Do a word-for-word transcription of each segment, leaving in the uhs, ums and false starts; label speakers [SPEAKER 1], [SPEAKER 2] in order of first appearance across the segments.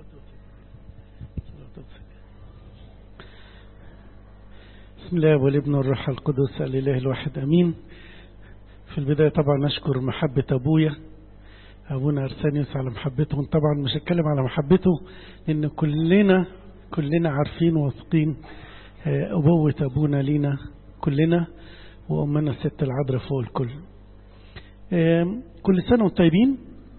[SPEAKER 1] بسم الله والابن والروح القدس الإله الواحد أمين. في البداية طبعا نشكر محبة أبويا أبونا أرسانيوس على محبته. طبعا مش هتكلم على محبته لأن كلنا كلنا عارفين واثقين أبوة أبونا لينا كلنا، وأمنا الست العذراء فوق الكل. كل سنة وانتم طيبين.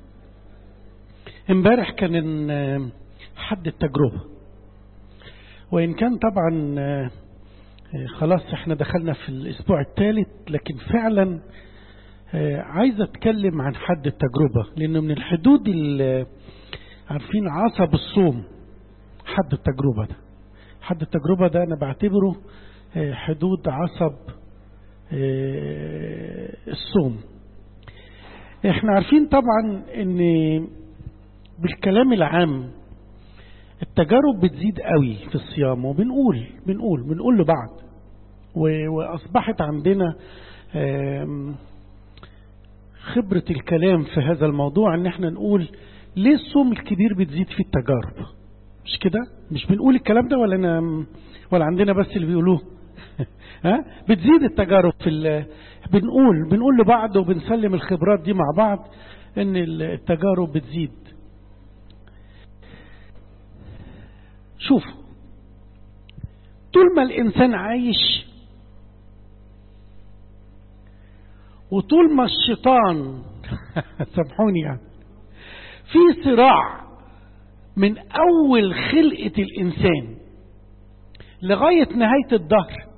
[SPEAKER 1] امبارح كان حد التجربة، وإن كان طبعا خلاص احنا دخلنا في الأسبوع الثالث، لكن فعلا عايز أتكلم عن حد التجربة، لأنه من الحدود اللي عارفين عصب الصوم. حد التجربة ده حد التجربة ده أنا بعتبره حدود عصب الصوم. احنا عارفين طبعا ان بالكلام العام التجارب بتزيد قوي في الصيام، وبنقول بنقول بنقول لبعض، واصبحت عندنا خبرة الكلام في هذا الموضوع، ان احنا نقول ليه الصوم الكبير بتزيد فيه التجارب. مش كده؟ مش بنقول الكلام ده ولا انا ولا عندنا بس اللي بيقولوه؟ ها بتزيد التجارب في بنقول بنقول لبعض وبنسلم الخبرات دي مع بعض ان التجارب بتزيد. شوفوا، طول ما الانسان عايش وطول ما الشيطان سامحوني يعني في صراع من اول خلقة الانسان لغاية نهاية الدهر،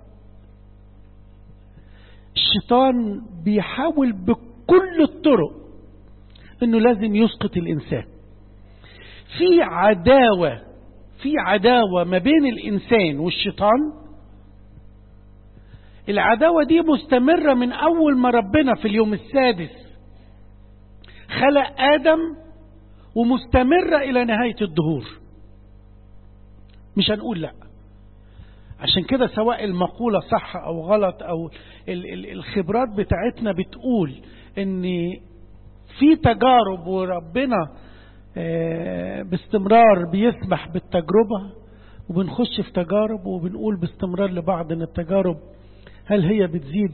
[SPEAKER 1] الشيطان بيحاول بكل الطرق انه لازم يسقط الانسان. في عداوة في عداوة ما بين الانسان والشيطان. العداوة دي مستمرة من اول ما ربنا في اليوم السادس خلق آدم، ومستمرة الى نهاية الدهور. مش هنقول لا، عشان كده سواء المقولة صح او غلط او الخبرات بتاعتنا بتقول ان في تجارب وربنا باستمرار بيسمح بالتجربة، وبنخش في تجارب وبنقول باستمرار لبعض ان التجارب هل هي بتزيد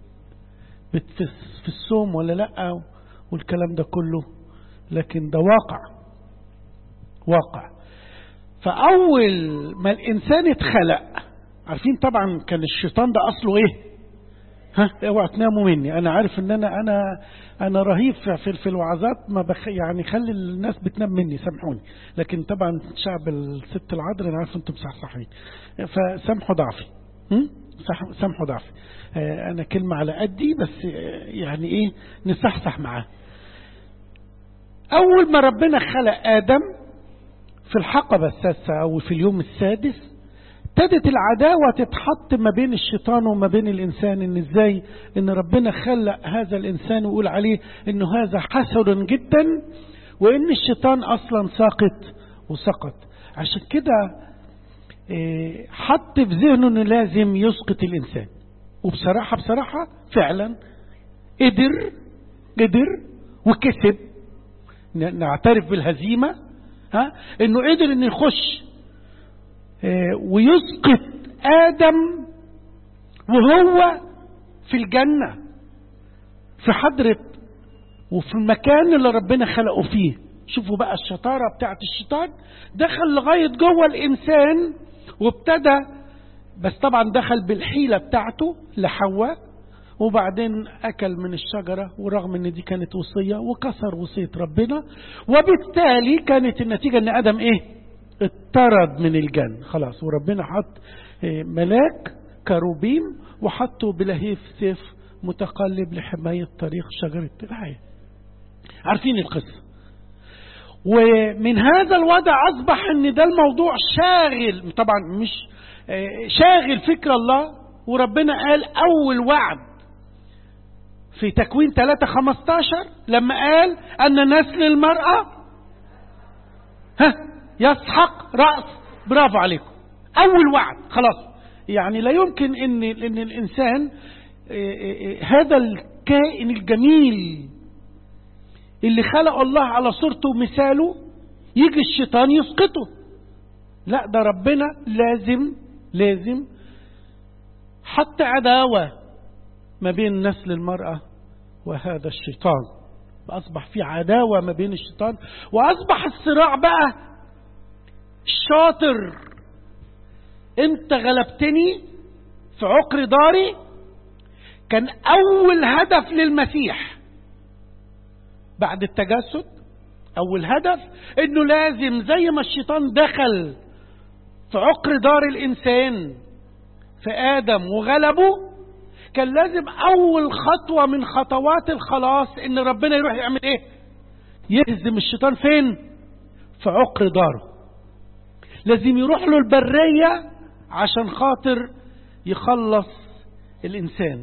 [SPEAKER 1] في الصوم ولا لا، والكلام ده كله. لكن ده واقع واقع. فأول ما الإنسان اتخلق، عارفين طبعا كان الشيطان ده أصله إيه؟ ها اوعى تناموا مني، أنا عارف إن أنا أنا أنا رهيب في في الوعظات، ما بخ يعني خلي الناس بتنام مني، سامحوني. لكن طبعا شعب الست العذراء أنا عارف أنتم مصحصحين، فسامحوا ضعفي. هم؟ سامحوا ضعفي. أنا كلمة على قدي بس، يعني إيه نصحصح معاه. أول ما ربنا خلق آدم في الحقبة السادسة أو في اليوم السادس، ابتدت العداوة تتحط ما بين الشيطان وما بين الإنسان. إن إزاي إن ربنا خلق هذا الإنسان ويقول عليه إنه هذا حسن جدا، وإن الشيطان أصلا ساقط وسقط. عشان كده حط في ذهنه إنه لازم يسقط الإنسان. وبصراحة بصراحة فعلا قدر قدر وكسب. نعترف بالهزيمة، ها انه قدر انه يخش اه ويسقط آدم وهو في الجنة في حضرة وفي المكان اللي ربنا خلقه فيه. شوفوا بقى الشطارة بتاعت الشيطان، دخل لغاية جوه الإنسان وابتدى، بس طبعا دخل بالحيلة بتاعته لحواء، وبعدين أكل من الشجرة، ورغم أن دي كانت وصية وكسر وصية ربنا، وبالتالي كانت النتيجة أن آدم إيه؟ اطرد من الجنة خلاص. وربنا حط ملاك كروبيم وحطه بلهيف سيف متقلب لحماية طريق شجرة الحياة. عارفين القصة. ومن هذا الوضع أصبح أن ده الموضوع شاغل، طبعا مش شاغل فكر الله. وربنا قال أول وعد في تكوين ثلاثة خمستاشر لما قال أن نسل المرأة ها يسحق رأس. برافو عليكم، أول وعد خلاص. يعني لا يمكن إن, إن الإنسان هذا الكائن الجميل اللي خلق الله على صورته ومثاله يجي الشيطان يسقطه. لا، ده ربنا لازم لازم حتى عداوة ما بين نسل المرأة وهذا الشيطان، فأصبح في عداوة ما بين الشيطان، وأصبح الصراع بقى الشاطر. انت غلبتني في عقر داري، كان أول هدف للمسيح بعد التجسد. أول هدف إنه لازم زي ما الشيطان دخل في عقر دار الإنسان في آدم وغلبه، كان لازم أول خطوة من خطوات الخلاص إن ربنا يروح يعمل إيه؟ يهزم الشيطان فين؟ في عقر داره. لازم يروح له البرية عشان خاطر يخلص الإنسان.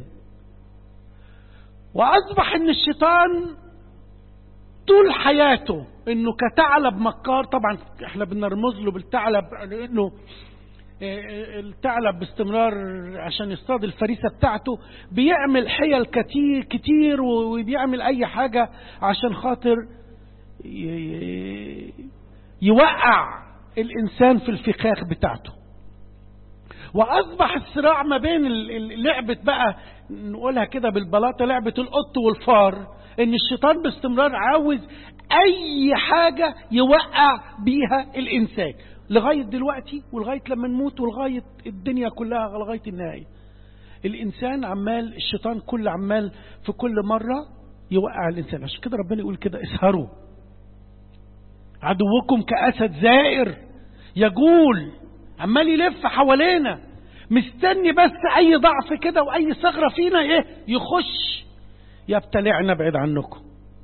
[SPEAKER 1] وأصبح إن الشيطان طول حياته إنه كثعلب مكار. طبعا إحنا بنرمز له بالثعلب لأنه الثعلب باستمرار عشان يصطاد الفريسة بتاعته بيعمل حيل كتير كتير وبيعمل أي حاجة عشان خاطر يوقع الإنسان في الفخاخ بتاعته. وأصبح الصراع ما بين لعبة بقى نقولها كده بالبلاطة، لعبة القط والفار، إن الشيطان باستمرار عاوز أي حاجة يوقع بيها الإنسان لغاية دلوقتي ولغاية لما نموت ولغاية الدنيا كلها لغاية النهاية. الإنسان عمال، الشيطان كل عمال في كل مرة يوقع الإنسان. عشان كده ربنا يقول كده: اسهروا، عدوكم كأسد زائر يجول، عمال يلف حوالينا مستني بس أي ضعف كده وأي ثغرة فينا إيه يخش يبتلعنا بعيد عنكم.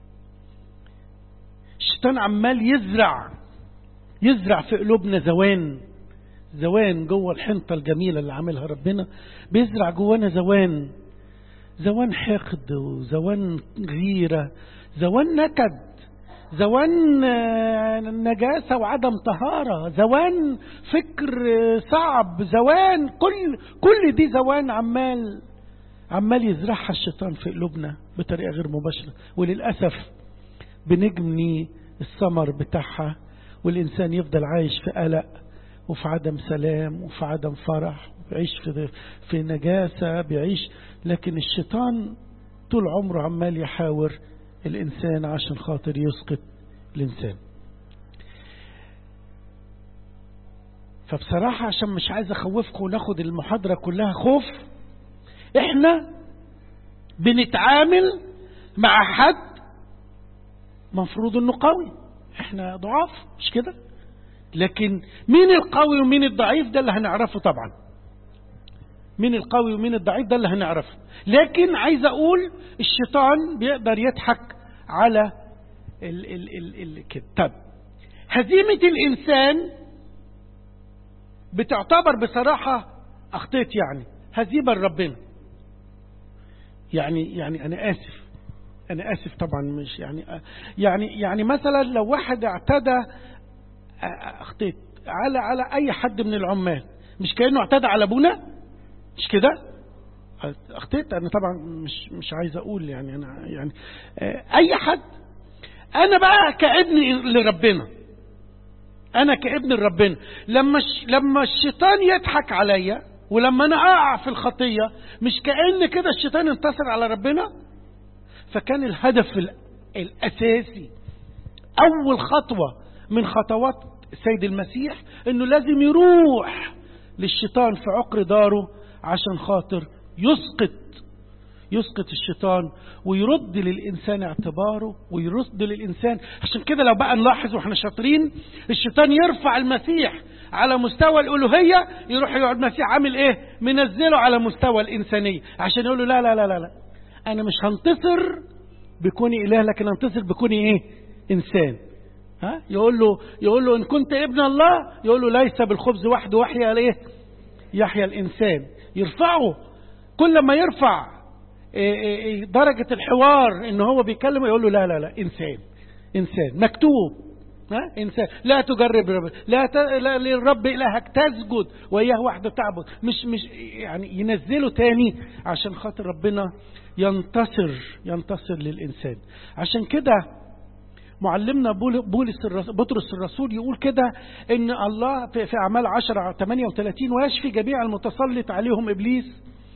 [SPEAKER 1] الشيطان عمال يزرع يزرع في قلوبنا زوان زوان جوه الحنطة الجميلة اللي عاملها ربنا، بيزرع جوانا زوان زوان حقد وزوان غيرة، زوان نكد، زوان نجاسة وعدم طهارة، زوان فكر صعب، زوان كل كل دي زوان عمال عمال يزرعها الشيطان في قلوبنا بطريقة غير مباشرة. وللأسف بنجني الثمر بتاعها، والإنسان يفضل عايش في قلق وفي عدم سلام وفي عدم فرح، بيعيش في في نجاسة بيعيش. لكن الشيطان طول عمره عمال يحاور الإنسان عشان خاطر يسقط الإنسان. فبصراحة عشان مش عايز أخوفكم وناخد المحاضرة كلها خوف، إحنا بنتعامل مع حد مفروض إنه قوي، إحنا ضعاف مش كده؟ لكن مين القوي ومين الضعيف ده اللي هنعرفه طبعا. مين القوي ومين الضعيف ده اللي هنعرفه. لكن عايز أقول الشيطان بيقدر يضحك على ال ال ال ال كده. طب هزيمة الإنسان بتعتبر بصراحة أخطيت يعني هزيمة لربنا. يعني يعني أنا آسف أنا آسف طبعا مش يعني يعني يعني مثلا لو واحد اعتدى أخطيت على على أي حد من العمال، مش كأنه اعتدى على أبونا، مش كده؟ أخطيت أنا طبعا مش مش عايز أقول يعني أنا يعني أي حد. أنا بقى كابن لربنا، أنا كابن لربنا، لما لما الشيطان يضحك عليا ولما أنا أقع في الخطية، مش كأن كده الشيطان انتصر على ربنا. فكان الهدف الأساسي أول خطوة من خطوات السيد المسيح إنه لازم يروح للشيطان في عقر داره عشان خاطر يسقط يسقط الشيطان ويرد للإنسان اعتباره ويرد للإنسان. عشان كده لو بقى نلاحظ واحنا شاطرين، الشيطان يرفع المسيح على مستوى الألوهية، يروح يقعد المسيح عامل ايه؟ منزله على مستوى الإنسانية عشان يقول له لا لا لا لا لا أنا مش هنتصر بكوني إله، لكن هنتصر بكوني ايه؟ إنسان. ها؟ يقول له يقول له إن كنت ابن الله، يقول له ليس بالخبز وحده وحيا الايه؟ يحيى الإنسان. يرفعه كل ما يرفع درجة الحوار إن هو بيكلمه، يقول له لا لا لا إنسان إنسان مكتوب ها إنسان لا تجرب رب. لا, ت... لا للرب إلهك تسجد وإياه وحده تعبد. مش مش يعني ينزله تاني عشان خاطر ربنا ينتصر ينتصر للإنسان. عشان كده معلمنا بولس بطرس الرسول يقول كده ان الله في اعمال عشرة ثمانية وثلاثين ويشفي جميع المتسلط عليهم ابليس.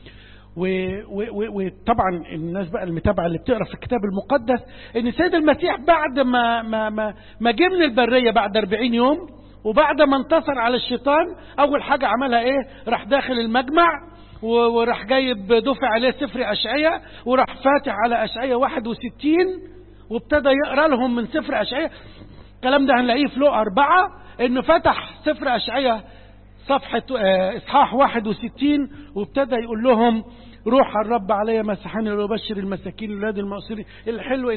[SPEAKER 1] وطبعا الناس بقى المتابعه اللي بتقرا في الكتاب المقدس ان سيد المسيح بعد ما ما ما, ما جه من البريه بعد أربعين يوم وبعد ما انتصر على الشيطان، اول حاجه عملها ايه؟ راح داخل المجمع وراح جايب دفع عليه سفر اشعياء وراح فاتح على اشعياء واحد وستين وابتدى يقرا لهم من سفر اشعياء. الكلام ده هنلاقيه في لوقا أربعة، انه فتح سفر اشعياء صفحه اصحاح واحد وستين وابتدى يقول لهم روح الرب علي مسحني لأبشر المساكين الولاد المقصرين. الحلو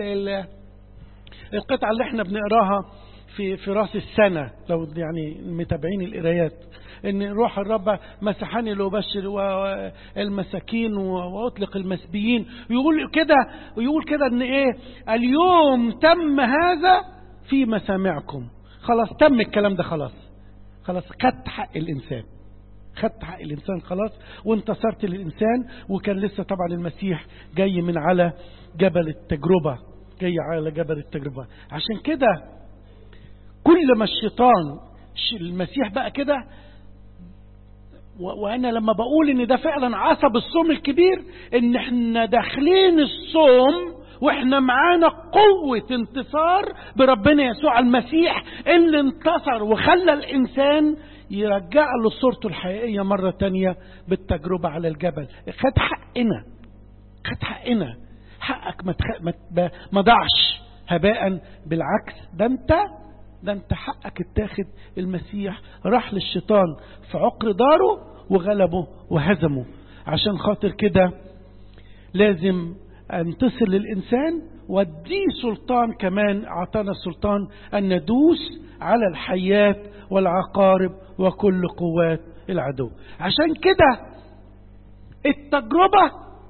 [SPEAKER 1] القطعه اللي احنا بنقراها في في راس السنه لو يعني متابعين القرايات، ان روح الرب مسحني لأبشر المساكين واطلق المسبيين. يقول كده ويقول كده ان ايه؟ اليوم تم هذا في مسامعكم. خلاص تم الكلام ده، خلاص خلاص خدت حق الانسان، خدت حق الانسان خلاص وانتصرت للانسان. وكان لسه طبعا المسيح جاي من على جبل التجربه، جاي على جبل التجربه. عشان كده كل ما الشيطان المسيح بقى كده، وانا لما بقول ان ده فعلا عصب الصوم الكبير، ان احنا داخلين الصوم واحنا معانا قوة انتصار بربنا يسوع المسيح اللي انتصر وخلى الانسان يرجع له صورته الحقيقية مرة تانية بالتجربة على الجبل. خد حقنا، خد حقنا. حقك ما, تخ... ما... ما ضاعش هباء، بالعكس ده انت ده انت حقك اتاخد. المسيح راح للشيطان في عقر داره وغلبه وهزمه. عشان خاطر كده لازم انتصر للإنسان واديه سلطان، كمان اعطانا السلطان ان ندوس على الحيات والعقارب وكل قوات العدو. عشان كده التجربة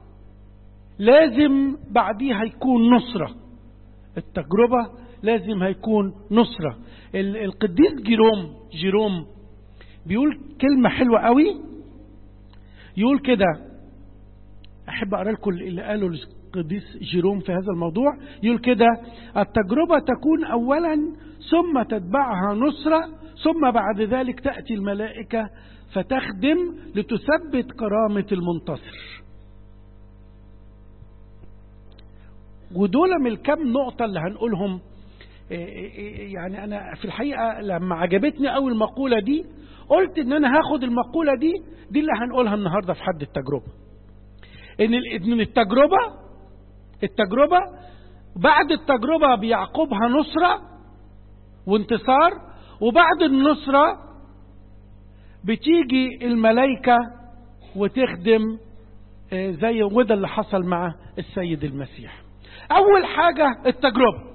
[SPEAKER 1] لازم بعديها يكون نصرة. التجربة لازم هيكون نصرة. القديس جيروم جيروم بيقول كلمة حلوة قوي، يقول كده، أحب أقرأ لكم اللي قاله القديس جيروم في هذا الموضوع. يقول كده: التجربة تكون أولا ثم تتبعها نصرة، ثم بعد ذلك تأتي الملائكة فتخدم لتثبت كرامة المنتصر. ودول من الكم نقطة اللي هنقولهم. يعني أنا في الحقيقة لما عجبتني أول المقولة دي قلت إن أنا هاخد المقولة دي دي اللي هنقولها النهاردة في حد التجربة. إن التجربة التجربة بعد التجربة بيعقبها نصرة وانتصار، وبعد النصرة بتيجي الملائكة وتخدم زي وده اللي حصل مع السيد المسيح. أول حاجة التجربة،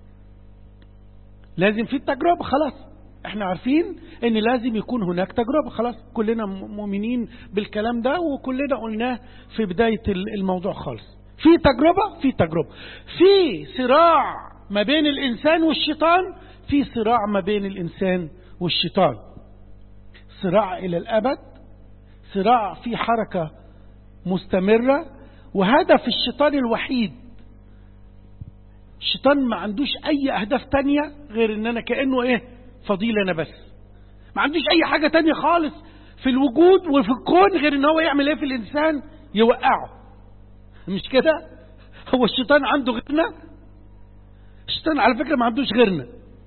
[SPEAKER 1] لازم في التجربة. خلاص احنا عارفين ان لازم يكون هناك تجربة، خلاص كلنا مؤمنين بالكلام ده وكلنا قلناه في بداية الموضوع خالص. في تجربة، في تجربة في صراع ما بين الإنسان والشيطان، في صراع ما بين الإنسان والشيطان، صراع إلى الأبد، صراع في حركة مستمرة. وهدف الشيطان الوحيد، الشيطان ما عندوش أي أهداف تانية غير إن أنا كأنه إيه فضيلة أنا بس، ما عندوش أي حاجة تانية خالص في الوجود وفي الكون غير إن هو يعمل إيه في الإنسان؟ يوقعه. مش كده؟ هو الشيطان عنده غيرنا؟ الشيطان على فكرة ما عندوش غيرنا.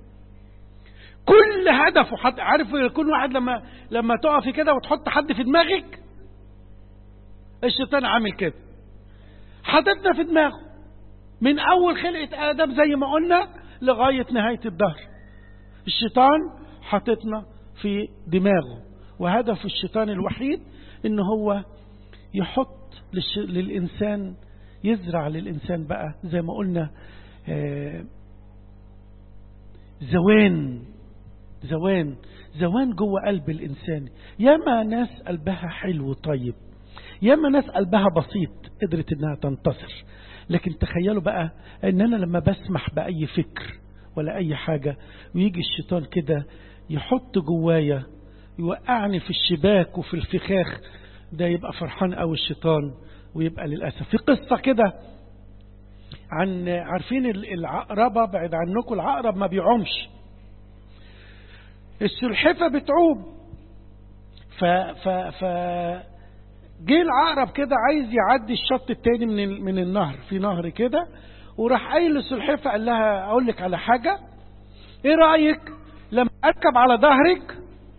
[SPEAKER 1] كل هدفه حد عارف، يكون واحد لما لما تقفي كده وتحط حد في دماغك، الشيطان عامل كده، حطتنا في دماغه من أول خلقة آدم زي ما قلنا لغاية نهاية الدهر. الشيطان حطتنا في دماغه، وهدف الشيطان الوحيد إن هو يحط للإنسان، يزرع للإنسان بقى زي ما قلنا آه زوان زوان زوان جوه قلب الإنسان. ياما ناس قلبها حلو طيب، ياما ناس قلبها بسيط قدرت انها تنتصر. لكن تخيلوا بقى ان انا لما بسمح بأي فكر ولا اي حاجة ويجي الشيطان كده يحط جوايا يوقعني في الشباك وفي الفخاخ، ده يبقى فرحان قوي الشيطان. ويبقى للأسف في قصة كده عن عارفين العقربة، بعد عنكم العقرب ما بيعومش، السلحفة بتعوم. ف ف ف جه العقرب كده عايز يعدي الشط التاني من من النهر، في نهر كده، وراح قايل للسلحفة قال لها اقول لك على حاجة، ايه رأيك لما اركب على ظهرك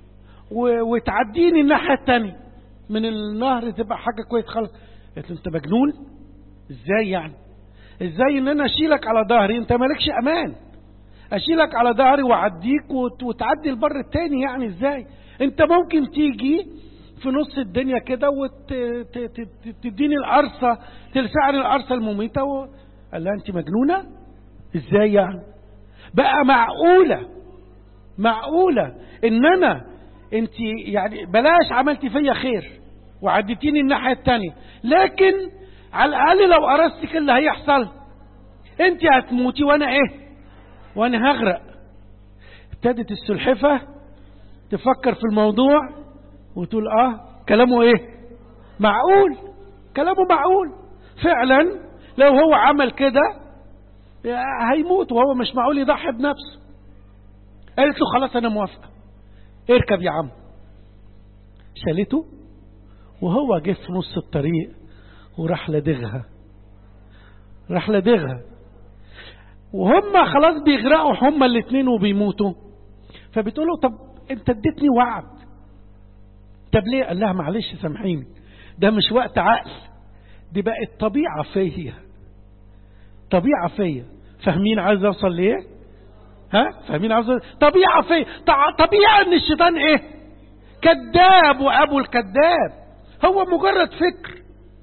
[SPEAKER 1] وتعديني الناحية التانية من النهر، تبقى حاجة كويس خالص. قالت له انت مجنون؟ ازاي يعني؟ ازاي ان انا اشيلك على ظهري؟ انت مالكش امان، اشيلك على ظهري واعديك وتعدي البر التاني، يعني ازاي؟ انت ممكن تيجي في نص الدنيا كده وتديني القرصة، تلسعني القرصة المميتة و... قال لها انت مجنونة؟ ازاي يعني؟ بقى معقولة معقولة ان انا انت يعني بلاش عملتي فيا خير وعدتيني الناحية التانية، لكن على الاقل لو قرصتك اللي هيحصل انت هتموتي وانا ايه؟ وانا هغرق. ابتدت السلحفة تفكر في الموضوع وتقول اه كلامه ايه؟ معقول، كلامه معقول فعلا. لو هو عمل كده هيموت، وهو مش معقول يضحي بنفسه. قالت له خلاص انا موافقة، اركب يا عم. شالته وهو جه في نص الطريق وراح لدغها، راح لدغها وهم خلاص بيغرقوا هم الاثنين وبيموتوا. فبتقول له طب انت اديتني وعد، طب ليه؟ قال لها معلش سامحيني، ده مش وقت عقل، دي بقت طبيعة فيا، طبيعة فيا. فاهمين عايز اوصل ليه؟ ها فاهمين عايز اوصل؟ طبيعة فيا. طبيعة ان الشيطان ايه؟ كذاب، وابو الكذاب هو مجرد فكر،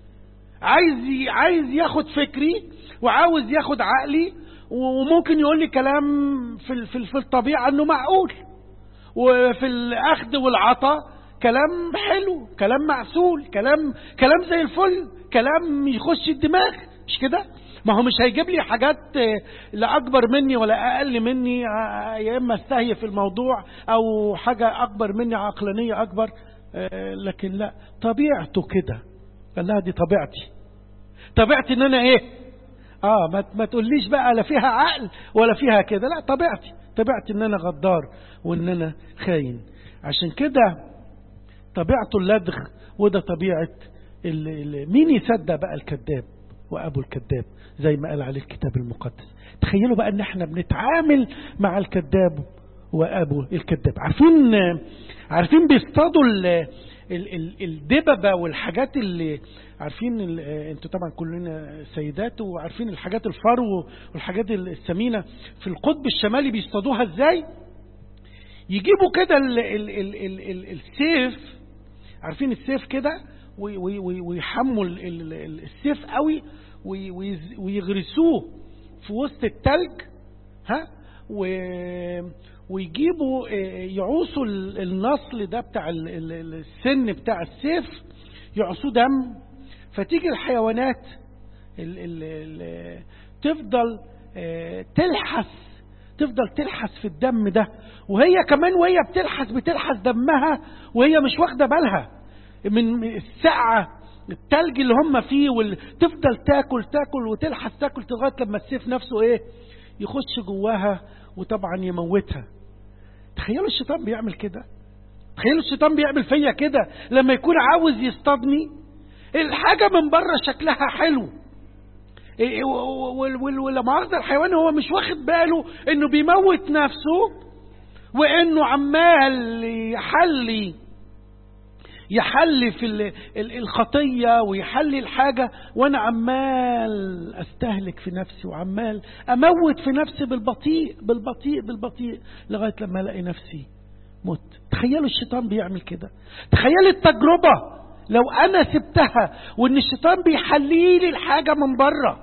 [SPEAKER 1] عايز عايز ياخد فكري وعاوز ياخد عقلي، وممكن يقول لي كلام في في في الطبيعة انه معقول، وفي الاخذ والعطاء كلام حلو، كلام معسول، كلام كلام زي الفل، كلام يخش الدماغ، مش كده؟ ما هو مش هيجيب لي حاجات لا اكبر مني ولا اقل مني، يا اما استهي في الموضوع او حاجة اكبر مني، عقلانية اكبر، لكن لا، طبيعته كده. قال لها دي طبيعتي، طبيعتي ان انا ايه؟ اه ما, ما تقوليش بقى لا فيها عقل ولا فيها كده، لا طبيعتي، طبيعتي ان انا غدار وان انا خاين. عشان كده طبيعته اللدغ، وده طبيعة اللي اللي مين يصدق بقى الكذاب وابو الكذاب زي ما قال عليه الكتاب المقدس. تخيلوا بقى ان احنا بنتعامل مع الكذاب وابو الكذاب. عارفين عارفين بيصطادوا الدببة والحاجات اللي عارفين، انتوا طبعا كلنا سيدات وعارفين الحاجات الفرو والحاجات السمينة في القطب الشمالي بيصطادوها ازاي؟ يجيبوا كده السيف، عارفين السيف كده، ويحموا السيف قوي ويغرسوه في وسط التلج، ها، ويجيبوا يعوصوا النصل ده بتاع السن بتاع السيف، يعصوه دم، فتيجي الحيوانات ال ال ال تفضل تلحس تفضل تلحس في الدم ده، وهي كمان وهي بتلحس بتلحس دمها وهي مش واخده بالها من السقعه التلج اللي هم فيه، وتفضل تاكل تاكل وتلحس تاكل لغايه لما السيف نفسه ايه؟ يخش جواها وطبعا يموتها. تخيلوا الشيطان بيعمل كده، تخيلوا الشيطان بيعمل فيا كده لما يكون عاوز يصطادني. الحاجة من بره شكلها حلو، ولما أخذ الحيوان هو مش واخد باله انه بيموت نفسه، وانه عمال يحلي يحلي في الخطية ويحلي الحاجة، وانا عمال استهلك في نفسي وعمال اموت في نفسي بالبطيء بالبطيء بالبطيء لغاية لما الاقي نفسي مت. تخيلوا الشيطان بيعمل كده. تخيل التجربة لو انا سبتها وان الشيطان بيحلي لي الحاجة من بره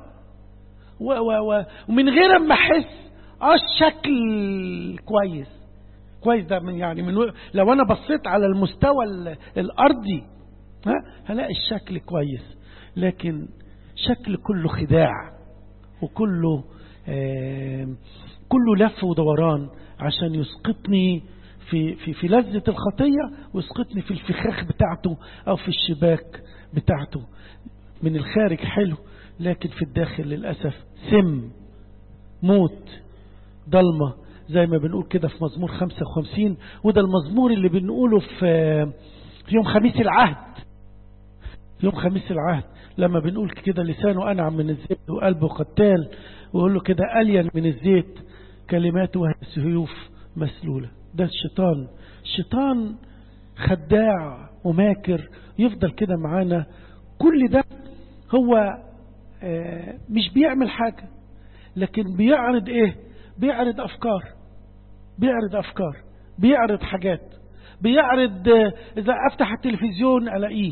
[SPEAKER 1] ومن غير ما احس اه الشكل كويس كويس ده من يعني من لو انا بصيت على المستوى الارضي ها هلاقي الشكل كويس، لكن شكل كله خداع وكله آه كله لف ودوران عشان يسقطني في في في لذة الخطية ويسقطني في الفخاخ بتاعته او في الشباك بتاعته. من الخارج حلو لكن في الداخل للأسف سم، موت، ضلمة، زي ما بنقول كده في مزمور خمسة وخمسين. وده المزمور اللي بنقوله في في يوم خميس العهد. يوم خميس العهد لما بنقول كده لسانه أنعم من الزيت وقلبه قتال، ويقول له كده ألين من الزيت كلماته سيوف مسلولة. ده الشيطان. الشيطان خداع وماكر، يفضل كده معانا كل ده. هو مش بيعمل حاجة، لكن بيعرض ايه؟ بيعرض افكار، بيعرض افكار بيعرض حاجات، بيعرض اذا افتح التلفزيون الاقيه،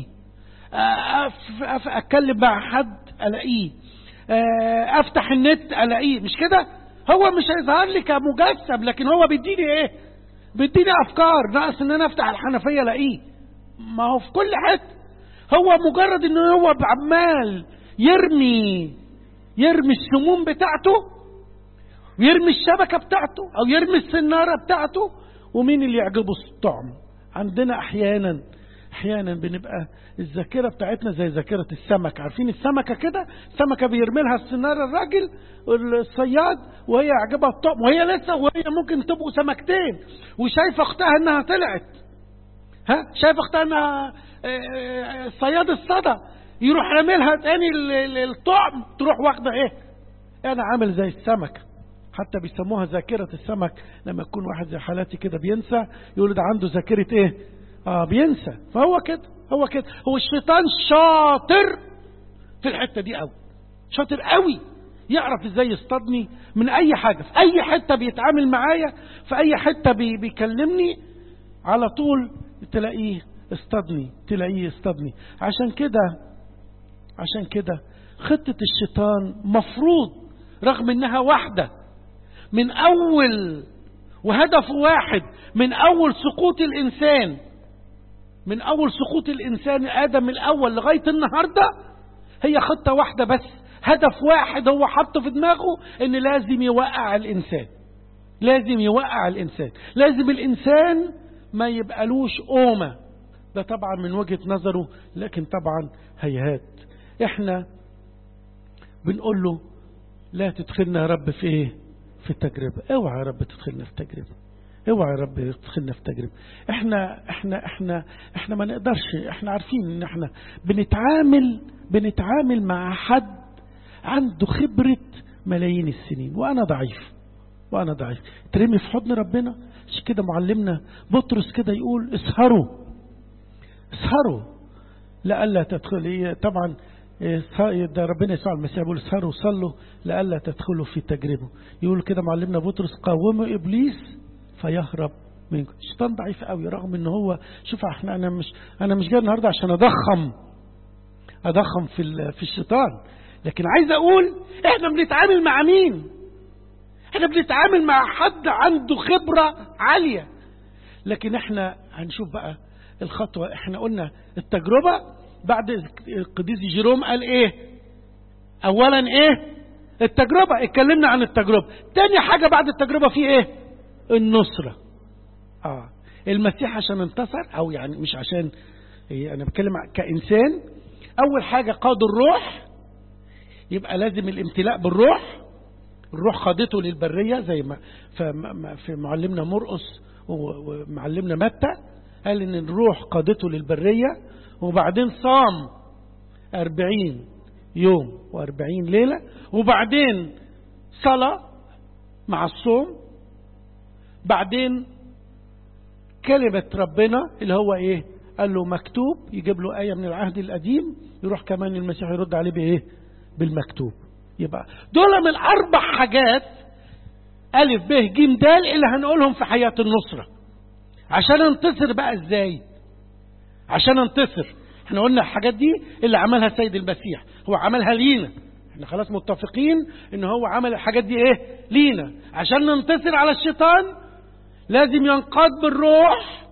[SPEAKER 1] اتكلم مع حد الاقيه، افتح النت الاقيه. مش كده؟ هو مش هيظهر لي كمجسم، لكن هو بيديني ايه؟ بيديني افكار. ناقص ان انا افتح الحنفية الاقيه. ما هو في كل حته. هو مجرد انه هو عمال يرمي يرمي السموم بتاعته، ويرمي الشبكة بتاعته، او يرمي السنارة بتاعته. ومين اللي يعجبه الطعم؟ عندنا احيانا احيانا بنبقى الذاكرة بتاعتنا زي ذاكرة السمك. عارفين السمكة كده؟ السمكة بيرمي لها السنارة الراجل الصياد، وهي يعجبها الطعم، وهي لسه وهي ممكن تبقوا سمكتين، وشايفة اختها انها طلعت، ها شايفة اختها انها الصياد الصدى، يروح رامي لها تاني الطعم، تروح واخده ايه؟ انا عامل زي السمك. حتى بيسموها ذاكرة السمك. لما يكون واحد زي حالاتي كده بينسى، يقول ده عنده ذاكرة ايه؟ اه بينسى. فهو كده هو كده هو الشيطان شاطر في الحتة دي قوي، شاطر قوي، يعرف ازاي يصطادني من اي حاجة، في اي حتة بيتعامل معايا، في اي حتة بي بيكلمني، على طول تلاقيه اصطادني، تلاقيه اصطادني. عشان كده عشان كده خطة الشيطان مفروض رغم انها واحدة من اول، وهدف واحد من اول سقوط الانسان، من اول سقوط الانسان ادم الاول لغاية النهاردة، هي خطة واحدة بس، هدف واحد هو حطه في دماغه، ان لازم يوقع الانسان، لازم يوقع الانسان، لازم الانسان ما يبقالوش قومة. ده طبعا من وجهة نظره، لكن طبعا هيهات. احنا بنقول له لا تدخلنا يا رب في ايه؟ في التجربة. اوعى يا رب تدخلنا في تجربة، اوعى يا رب تدخلنا في تجربة. احنا احنا احنا احنا ما نقدرش. احنا عارفين ان احنا بنتعامل بنتعامل مع حد عنده خبرة ملايين السنين، وانا ضعيف وانا ضعيف. ترمي في حضن ربنا. مش كده معلمنا بطرس كده يقول اسهروا اسهروا لألا تدخل. طبعا ده ربنا يسوع المسيح بيقول اسهروا وصلوا لألا تدخلوا في تجربه. يقول كده معلمنا بطرس قاوموا ابليس فيهرب منكم. الشيطان ضعيف قوي، رغم ان هو شوف احنا انا مش انا مش جاي النهارده عشان اضخم اضخم في في الشيطان، لكن عايز اقول احنا بنتعامل مع مين؟ احنا بنتعامل مع حد عنده خبرة عالية. لكن احنا هنشوف بقى الخطوة. احنا قلنا التجربة، بعد القديس جيروم قال ايه؟ اولا ايه؟ التجربة، اتكلمنا عن التجربة. تاني حاجة بعد التجربة في ايه؟ النصرة. اه المسيح عشان انتصر، او يعني مش عشان إيه، انا بتكلم كإنسان. اول حاجة قاد الروح، يبقى لازم الامتلاء بالروح. الروح خاضته للبرية زي ما في معلمنا مرقس ومعلمنا متى، قال ان الروح قادته للبرية. وبعدين صام أربعين يوم وأربعين ليلة، وبعدين صلاة مع الصوم، بعدين كلمة ربنا اللي هو ايه؟ قال له مكتوب، يجيب له آية من العهد القديم، يروح كمان المسيح يرد عليه بايه؟ بالمكتوب. يبقى دول من أربع حاجات ألف ب ج د اللي هنقولهم في حياة النصرة. عشان انتصر بقى ازاي؟ عشان انتصر احنا قلنا الحاجات دي اللي عملها السيد المسيح، هو عملها لينا. احنا خلاص متفقين ان هو عمل الحاجات دي ايه؟ لينا. عشان ننتصر على الشيطان لازم ينقاد بالروح،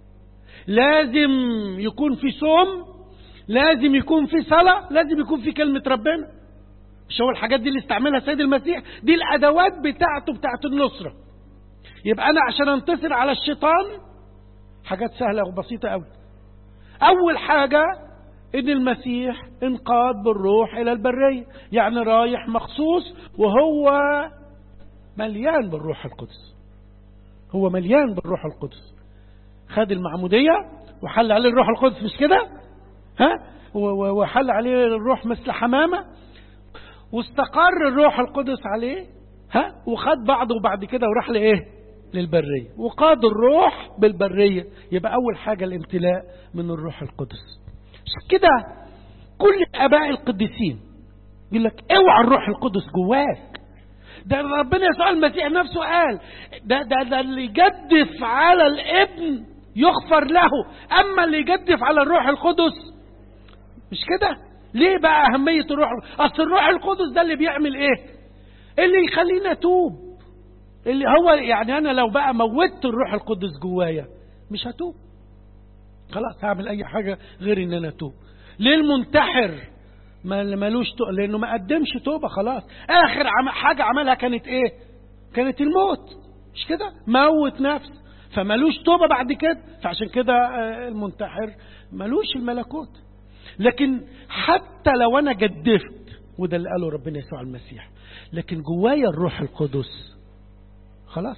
[SPEAKER 1] لازم يكون في صوم، لازم يكون في صلاة، لازم يكون في كلمة ربنا. مش هو الحاجات دي اللي استعملها السيد المسيح؟ دي الأدوات بتاعته بتاعت النصرة. يبقى أنا عشان انتصر على الشيطان حاجات سهلة وبسيطة قوي. أول حاجة ان المسيح انقاد بالروح الى البرية، يعني رايح مخصوص وهو مليان بالروح القدس. هو مليان بالروح القدس، خد المعمودية وحل عليه الروح القدس، مش كده؟ ها؟ وحل عليه الروح مثل حمامة، واستقر الروح القدس عليه، ها؟ وخد بعضه وبعد كده وراح لإيه؟ للبرية، وقاد الروح بالبرية. يبقى أول حاجة الامتلاء من الروح القدس. كده كل آباء القديسين يقول لك اوعى الروح القدس جواك. ده ربنا يسوع المسيح نفسه قال ده, ده, ده اللي يجدف على الابن يغفر له، أما اللي يجدف على الروح القدس مش كده. ليه بقى أهمية الروح؟ أصل الروح القدس ده اللي بيعمل إيه؟ اللي يخلينا توب، اللي هو يعني أنا لو بقى موتت الروح القدس جوايا مش هتوب، خلاص هعمل أي حاجة غير إن أنا توب. ليه المنتحر ما مالوش توب؟ لأنه ما قدمش توبة، خلاص آخر عم حاجة عملها كانت إيه؟ كانت الموت، مش كده؟ موت نفس، فمالوش توبة بعد كده، فعشان كده المنتحر مالوش الملكوت. لكن حتى لو أنا جدفت، وده اللي قاله ربنا يسوع المسيح، لكن جوايا الروح القدس خلاص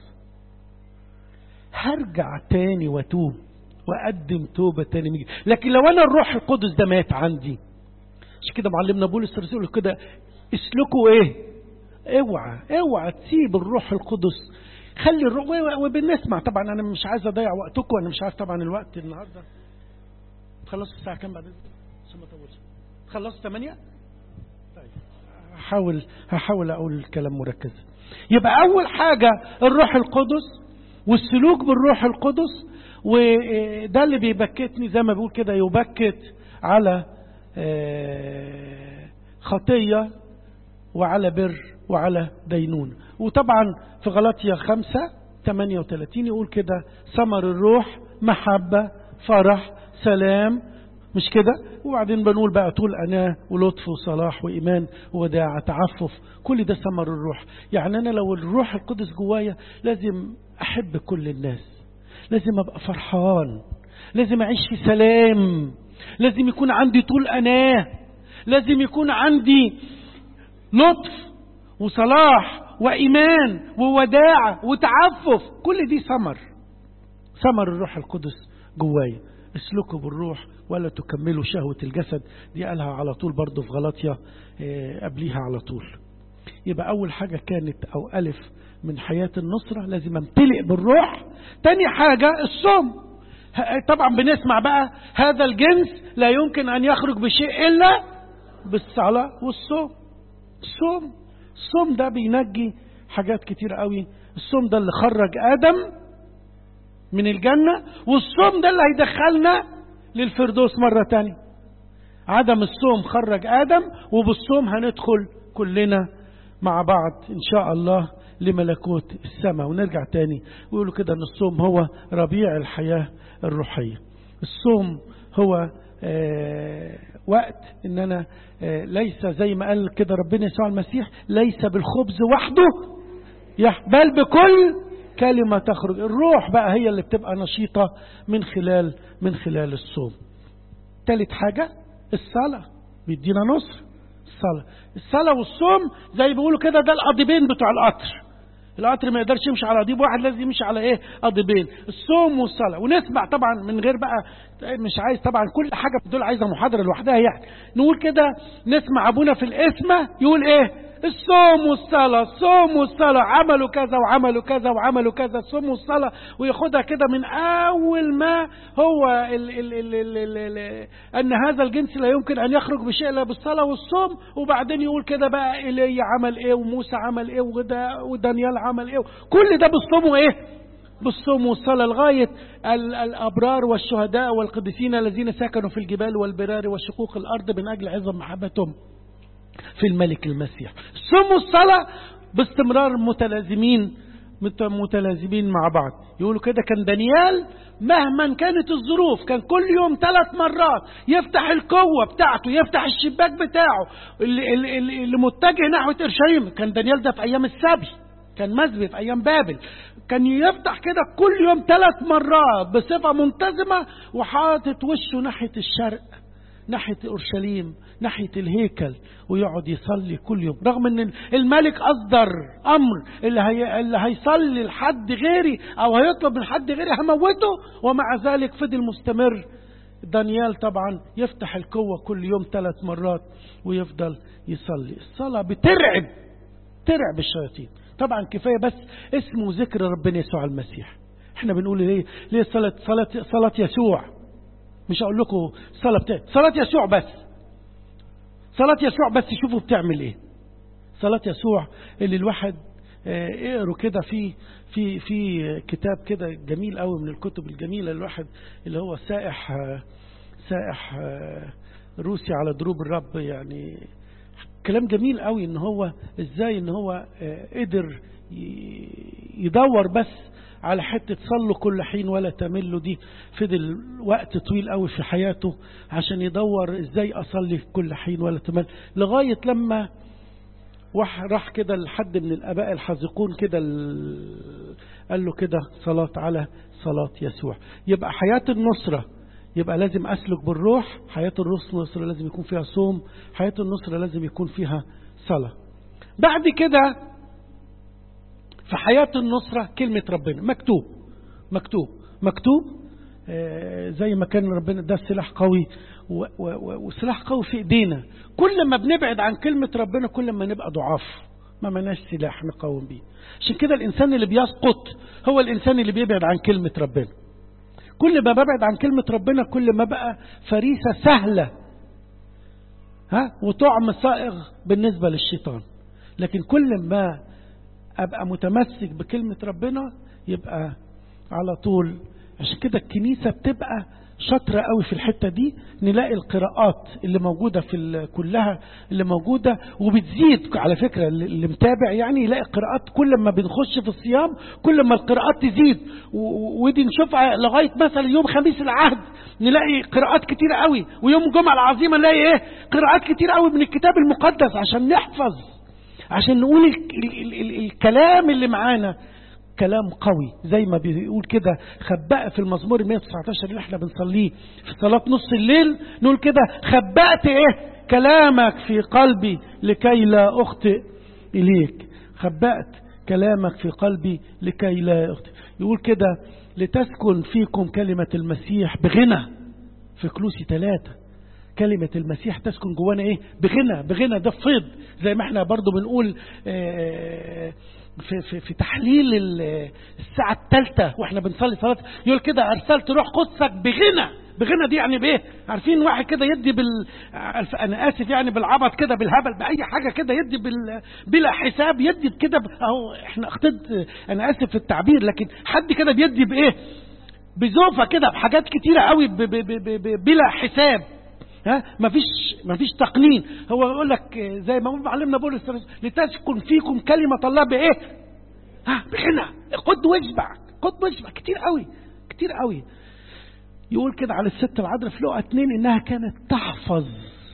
[SPEAKER 1] هرجع تاني واتوب وأقدم توبة تاني ميجي. لكن لو أنا الروح القدس ده مات عندي، مش كده معلمنا بولس الرسول كده اسلكوا ايه؟ اوعى اوعى تسيب الروح القدس، خلي الروح. وبنسمع طبعا، انا مش عايز اضيع وقتكم، انا مش عارف طبعا الوقت النهارده خلصوا الساعه كام بعد عشان ما اطولش. خلصوا ثمانية. طيب هحاول هحاول اقول الكلام مركز. يبقى اول حاجه الروح القدس والسلوك بالروح القدس، وده اللي بيبكتني زي ما بيقول كده، يبكت على خطية وعلى بر وعلى دينون. وطبعا في غلاطيا خمسة ثمانية وثلاثين يقول كده ثمر الروح محبة فرح سلام، مش كده؟ وبعدين بنقول بقى طول أناة ولطف وصلاح وإيمان ووداعة تعفف، كل ده ثمر الروح. يعني أنا لو الروح القدس جوايا لازم أحب كل الناس، لازم أبقى فرحان، لازم أعيش في سلام، لازم يكون عندي طول أناة، لازم يكون عندي لطف وصلاح وإيمان ووداعة وتعفف. كل دي ثمر ثمر الروح القدس جوايا. اسلكوا بالروح ولا تكملوا شهوة الجسد، دي قالها على طول برضو في غلاطيا قبليها على طول. يبقى أول حاجة كانت أو ألف من حياة النصرة لازم امتلئ بالروح. تاني حاجة الصوم. طبعا بنسمع بقى هذا الجنس لا يمكن أن يخرج بشيء إلا بالصلاة والصوم. الصوم الصوم ده بينجي حاجات كتير قوي. الصوم ده اللي خرج آدم من الجنة، والصوم ده اللي هيدخلنا للفردوس مرة تانية. عدم الصوم خرج آدم، وبالصوم هندخل كلنا مع بعض إن شاء الله لملكوت السماء. ونرجع تاني ويقولوا كده أن الصوم هو ربيع الحياة الروحية. الصوم هو آه وقت إن أنا آه ليس زي ما قال كده ربنا يسوع المسيح، ليس بالخبز وحده بل بكل كلمة تخرج. الروح بقى هي اللي بتبقى نشيطة من خلال من خلال الصوم. ثالث حاجة الصلاة، بيدينا نصر. الصلاة الصلاة والصوم زي بيقولوا كده ده القضيبين بتوع القطر. القطر ما يقدرش يمشي على قضيب واحد، لازم يمشي على ايه؟ قضيبين، الصوم والصلاة. ونسمع طبعا من غير بقى، مش عايز طبعا كل حاجة دول عايزة محاضرة لوحدها يعني. نقول كده نسمع ابونا في الاسمة يقول ايه؟ الصوم والصلاة، الصوم والصلاة، عملوا كذا وعملوا كذا وعملوا كذا، الصوم والصلاة. وياخدها كده من أول ما هو ال ال ال ال ال ال أن هذا الجنس لا يمكن أن يخرج بشيء إلا بالصلاة والصوم. وبعدين يقول كده بقى إيليا عمل إيه وموسى عمل إيه ودانيال عمل إيه، كل ده بالصوم وإيه؟ بالصوم والصلاة، لغاية الأبرار والشهداء والقديسين الذين سكنوا في الجبال والبرار وشقوق الأرض من أجل عظم محبتهم في الملك المسيح. الصوم والصلاة باستمرار متلازمين متلازمين مع بعض. يقولوا كده كان دانيال مهما كانت الظروف كان كل يوم ثلاث مرات يفتح القوة بتاعته، يفتح الشباك بتاعه اللي, اللي, اللي متجه نحو اورشليم. كان دانيال ده في ايام السبي، كان مسبي في ايام بابل، كان يفتح كده كل يوم ثلاث مرات بصفة منتظمة وحاطط وشه ناحية الشرق ناحية أورشليم ناحية الهيكل ويقعد يصلي كل يوم، رغم ان الملك أصدر أمر اللي, هي اللي هيصلي لحد غيري أو هيطلب من حد غيري هموته، ومع ذلك فضل مستمر. دانيال طبعا يفتح القوة كل يوم ثلاث مرات ويفضل يصلي. الصلاة بترعب ترعب الشياطين. طبعا كفاية بس اسمه ذكر ربنا يسوع المسيح. احنا بنقول ليه ليه صلاة صلاة صلاة يسوع، مش هقول لكم صلاة بتاع صلاة يسوع بس، صلاة يسوع بس. شوفوا بتعمل ايه صلاة يسوع اللي الواحد اقروا كده في في في كتاب كده جميل قوي من الكتب الجميلة الواحد اللي هو سائح سائح روسي على دروب الرب، يعني كلام جميل قوي ان هو ازاي ان هو قدر يدور بس على حتة صلوا كل حين ولا تملوا. دي فضل وقت طويل قوي في حياته عشان يدور ازاي اصلي كل حين ولا تمل، لغاية لما راح كده لحد من الاباء الحاذقون كده قال له كده صلاة على صلاة يسوع. يبقى حياة النصرة يبقى لازم أسلك بالروح، حياة النصرة لازم يكون فيها صوم، حياة النصرة لازم يكون فيها صلاة. بعد كده في حياة النصرة كلمة ربنا مكتوب مكتوب مكتوب آه زي ما كان ربنا ده سلاح قوي وسلاح قوي في ايدينا. كل ما بنبعد عن كلمة ربنا كل ما نبقى ضعاف، ما مناش سلاح نقاوم بيه. عشان كده الإنسان اللي بيسقط هو الإنسان اللي بيبعد عن كلمة ربنا. كل ما ببعد عن كلمة ربنا كل ما بقى فريسة سهلة ها وطعم صائغ بالنسبة للشيطان. لكن كل ما أبقى متمسك بكلمة ربنا يبقى على طول. عشان كده الكنيسة بتبقى شاطرة قوي في الحتة دي. نلاقي القراءات اللي موجودة في كلها اللي موجودة وبتزيد على فكرة اللي متابع، يعني يلاقي قراءات كل ما بنخش في الصيام كل ما القراءات تزيد، ودي نشوفها لغاية مثلا يوم خميس العهد نلاقي قراءات كتير قوي، ويوم الجمعة العظيمة نلاقي ايه قراءات كتير قوي من الكتاب المقدس عشان نحفظ، عشان نقول ال ال ال الكلام اللي معانا كلام قوي زي ما بيقول كده خبأ في المزمور مئة وتسعة عشر اللي احنا بنصليه في صلاة نص الليل. نقول كده خبأت ايه كلامك في قلبي لكي لا أخطئ إليك. خبأت كلامك في قلبي لكي لا أخطئ. يقول كده لتسكن فيكم كلمة المسيح بغنى في كلوسي ثلاثة. كلمة المسيح تسكن جوانا ايه بغنى. بغنى ده فيض زي ما احنا برضو بنقول اه في, في, في تحليل الساعة الثالثة واحنا بنصلي صلاة يقول كده أرسلت روح قدسك بغنى. بغنى دي يعني بايه؟ عارفين واحد كده يدي بال انا اسف يعني بالعبط كده بالهبل باي حاجه كده يدي بال... بلا حساب يدي كده ب... اهو احنا اخطيت انا اسف في التعبير، لكن حد كده بيدي بايه بزوفه كده بحاجات كتيره قوي ب... ب... ب... ب... بلا حساب. ها مفيش مفيش تقنين. هو يقول لك زي ما معلمنا بولس لتسكن فيكم كلمه الله بايه؟ ها بغنى. قد واشبع قد واشبع كتير قوي كتير قوي. يقول كده على الست العذراء في لقا اتنين انها كانت تحفظ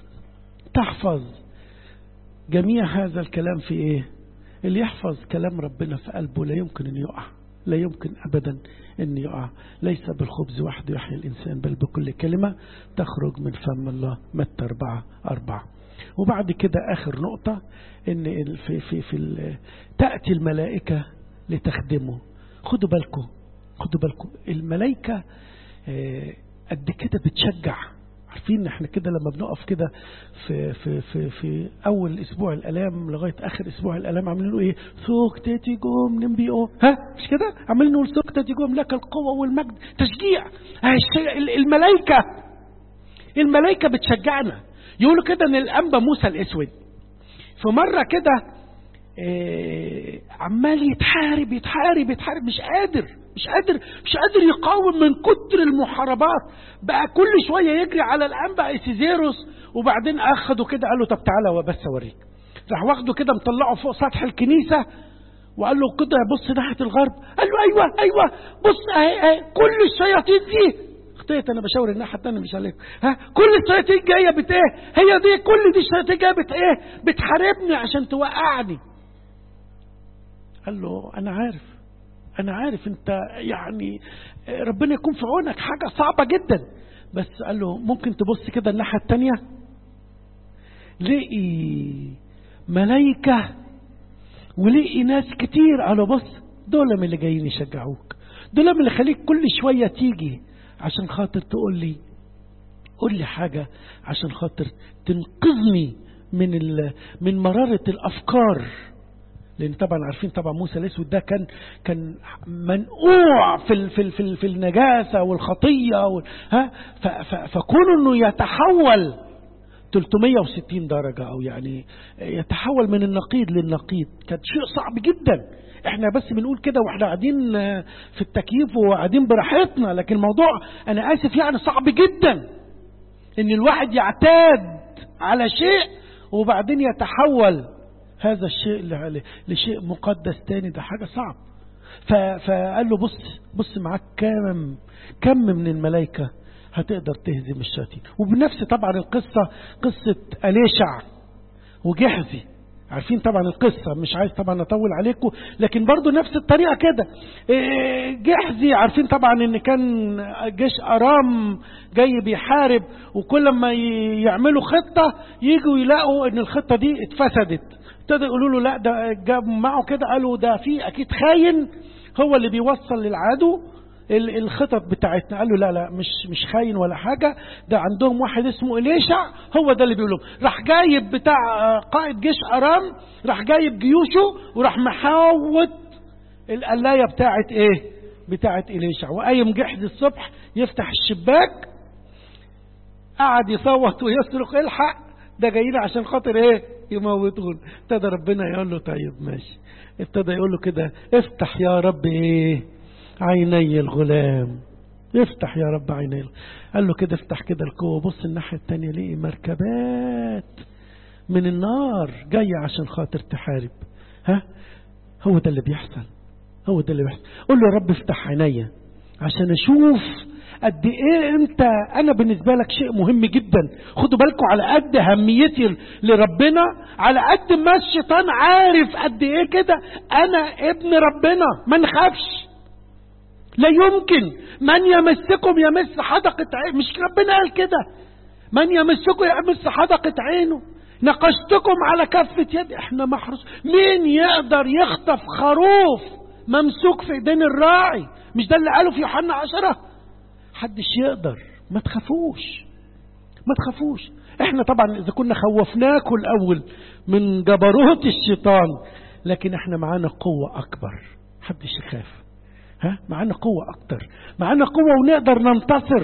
[SPEAKER 1] تحفظ جميع هذا الكلام في ايه؟ اللي يحفظ كلام ربنا في قلبه لا يمكن ان يقع، لا يمكن ابدا ان يقع. ليس بالخبز وحده يحيى الانسان بل بكل كلمة تخرج من فم الله. متى أربعة أربعة. وبعد كده اخر نقطة ان في في في تأتي الملائكة لتخدمه. خدوا بالكم خدوا بالكم الملائكة قد كده بتشجع. عارفين احنا كده لما بنقف كده في في في في اول اسبوع الالام لغايه اخر اسبوع الالام عاملين له ايه؟ سوكتتي جوم نمبيو ها مش كده؟ عاملين نقول سوكتتي جوم لك القوه والمجد تشجيع. الملائكه الملائكه بتشجعنا. يقولوا كده ان الانبا موسى الاسود في مره كده إيه عمال يتحارب يتحارب يتحارب مش قادر مش قادر مش قادر يقاوم من كتر المحاربات. بقى كل شوية يجري على الأنبا إسيزيروس، وبعدين أخده كده قال له طب تعالى وبس أوريك. راح واخده كده مطلعه فوق سطح الكنيسة وقال له كده بص ناحية الغرب. قال له أيوة أيوة بص أهي أهي كل الشياطين دي اخطيت أنا بشاور الناحية التانية مش عليك ها كل الشياطين جاية بت إيه هي دي كل دي الشياطين جاية بت إيه بتحاربني عشان توقعني. قال له أنا عارف أنا عارف أنت يعني ربنا يكون في عونك حاجة صعبة جدا، بس قال له ممكن تبص كده الناحية التانية، لقي ملايكة ولقي ناس كتير. قالوا بص دول من اللي جايين يشجعوك، دول من اللي خليك كل شوية تيجي عشان خاطر تقول لي قول لي حاجة، عشان خاطر تنقذني من من مرارة الأفكار. لأن طبعا عارفين طبعا موسى الأسود ده كان كان منقوع في ال في ال في, ال في النجاسة والخطية وال ها فكون إنه يتحول ثلاثمية وستين درجة أو يعني يتحول من النقيض للنقيض كان شيء صعب جدا. احنا بس بنقول كده واحنا قاعدين في التكييف وقاعدين براحتنا، لكن الموضوع انا اسف يعني صعب جدا ان الواحد يعتاد على شيء وبعدين يتحول هذا الشيء لشيء مقدس تاني. ده حاجة صعب. فقال له بص بص معاك كم كم من الملائكة هتقدر تهزم الشياطين. وبنفس طبعا القصة قصة أليشع وجحزي، عارفين طبعا القصة، مش عايز طبعا أطول عليكم، لكن برضو نفس الطريقة كده. جحزي عارفين طبعا ان كان جيش أرام جاي بيحارب، وكل ما يعملوا خطة يجوا يلاقوا ان الخطة دي اتفسدت. ابتدوا يقولوا له لا ده جابوا معه كده، قالوا ده في اكيد خاين هو اللي بيوصل للعدو الخطط بتاعتنا. قال له لا لا مش مش خاين ولا حاجة، ده عندهم واحد اسمه إليشع هو ده اللي بيقول لهم. راح جايب بتاع قائد جيش أرام، راح جايب جيوشه وراح محاوط القلاية بتاعت ايه بتاعت إليشع. وقايم جحد الصبح يفتح الشباك قعد يصوت ويصرخ الحق ده جايين عشان خاطر ايه يموتون. ابتدى ربنا يقول له طيب ماشي، ابتدى يقول له كده افتح يا رب ايه عيني الغلام، افتح يا رب عيني. قال له كده افتح كده القوة، بص الناحية التانية ليه مركبات من النار جاية عشان خاطر تحارب. ها هو ده اللي بيحصل، هو ده اللي بيحصل. قول له يا رب افتح عيني عشان اشوف قد ايه انت انا بالنسبة لك شيء مهم جدا. خدوا بالكم على قد اهميتي لربنا على قد ما الشيطان عارف قد ايه كده انا ابن ربنا. ما نخافش، لا يمكن من يمسكم يمس حدقة عينه. مش ربنا قال كده من يمسكم يمس حدقة عينه، نقشتكم على كفة يد. احنا محروس. مين يقدر يخطف خروف ممسوك في ايدين الراعي؟ مش ده اللي قاله في يوحنا عشرة؟ حدش يقدر. ما تخافوش ما تخافوش. احنا طبعا اذا كنا خوفناكم الاول من جبروت الشيطان، لكن احنا معانا قوة اكبر. حدش يخاف. ها معانا قوة اكتر، معانا قوة ونقدر ننتصر،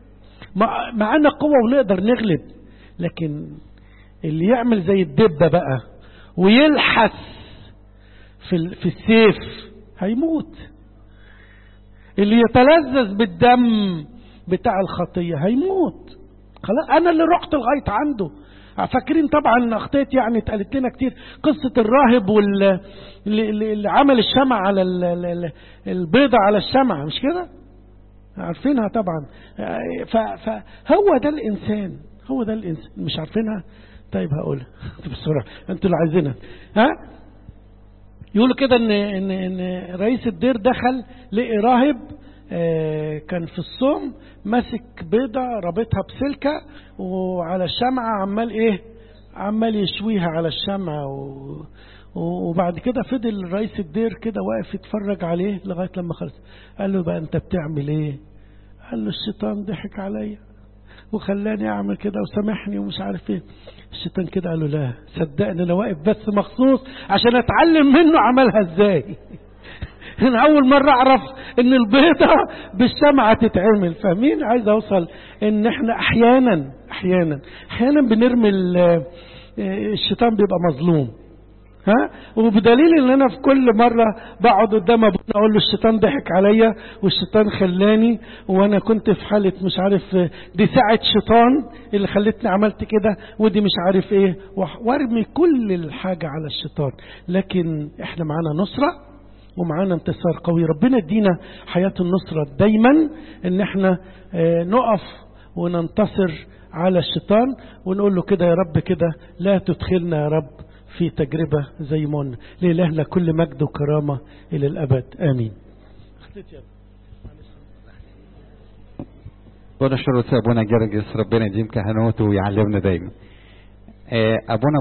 [SPEAKER 1] معانا قوة ونقدر نغلب. لكن اللي يعمل زي الدبة بقى ويلحس في في السيف هيموت. اللي يتلذذ بالدم بتاع الخطية هيموت. خلاص انا اللي رحت لغاية عنده. فاكرين طبعا اخطيت يعني اتقالت لنا كتير قصة الراهب وال اللي عمل الشمع على البيضة على الشمع، مش كده؟ عارفينها طبعا. فهو ده الانسان، هو ده الانسان. مش عارفينها؟ طيب هقولها بسرعة انتوا اللي عايزينها. ها يقولوا كده ان ان ان رئيس الدير دخل لقي راهب آه كان في الصوم ماسك بيضة رابطها بسلكة وعلى الشمعة عمال ايه عمال يشويها على الشمعة و وبعد كده فضل رئيس الدير كده واقف يتفرج عليه لغاية لما خلص. قال له بقى انت بتعمل ايه؟ قال له الشيطان ضحك عليا وخلاني اعمل كده وسامحني ومش عارف ايه. الشيطان كده قال له لا صدقني انا واقف بس مخصوص عشان اتعلم منه عملها ازاي. انا اول مرة اعرف ان البيضة بالشمعة تتعمل. فاهمين؟ عايز اوصل ان احنا احيانا احيانا احيانا بنرمي الشيطان بيبقى مظلوم. ها وبدليل ان انا في كل مرة بقعد قدام ابونا اقول له الشيطان ضحك عليا والشيطان خلاني وانا كنت في حالة مش عارف دي ساعة شيطان اللي خلتني عملت كده ودي مش عارف ايه، وارمي كل الحاجة على الشيطان. لكن احنا معانا نصرة ومعانا انتصار قوي. ربنا ادينا حياة النصرة دايما ان احنا اه نقف وننتصر على الشيطان ونقول له كده يا رب كده لا تدخلنا يا رب في تجربة زي ما قلنا. لإلهنا كل مجد وكرامة إلى الأبد آمين.
[SPEAKER 2] ونشكر ابونا جرجس، ربنا يديم كهنوته ويعلمنا دايما. ابونا